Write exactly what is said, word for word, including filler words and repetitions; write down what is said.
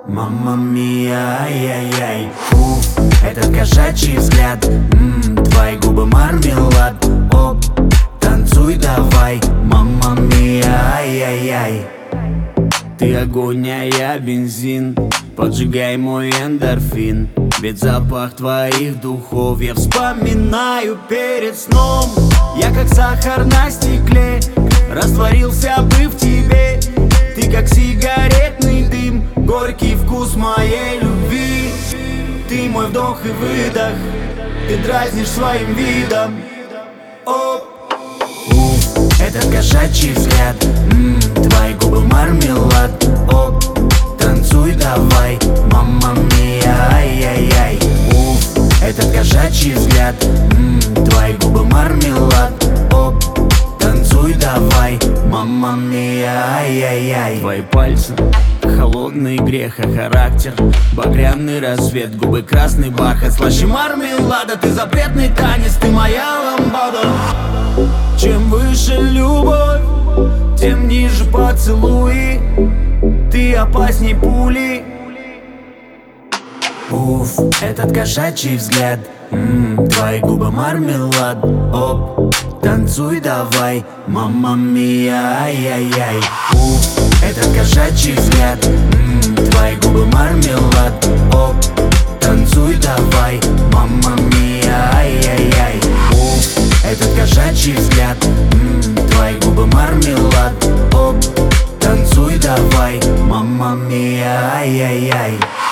Мамма мия, ай-яй-яй. Уф, этот кошачий взгляд, м-м, твои губы мармелад. Оп, танцуй давай, мамма мия, ай-яй-яй. Ты огонь, а я бензин, поджигай мой эндорфин. Ведь запах твоих духов я вспоминаю перед сном. Я как сахар на стекле, растворился бы в тебе. Ты как сигаретный дым, горький вкус моей любви. Ты мой вдох и выдох, ты дразнишь своим видом. Оп. Уф, этот кошачий взгляд, м-м, твои губы мармелад. Оп, танцуй давай, мамма мия, ай-яй-яй. Уф, этот кошачий взгляд, м-м, твои губы мармелад. Оп, танцуй давай, мамма мия, ай-яй-яй. Твои пальцы холодный грех, а характер багряный рассвет, губы красный бархат, слаще мармелада. Ты запретный танец, ты моя ламбада. Чем выше любовь, тем ниже поцелуи. Ты опасней пули. Уф, этот кошачий взгляд, м-м, твои губы мармелад. Оп, танцуй давай, мамма мия, ай-яй-яй. Уф, этот кошачий взгляд, м-м, твои губы мармелад. Оп, танцуй давай, мамма мия, ай-яй-яй. Уф, этот кошачий взгляд, м-м, твои губы мармелад. Оп, танцуй давай, мамма мия, ай-яй-яй.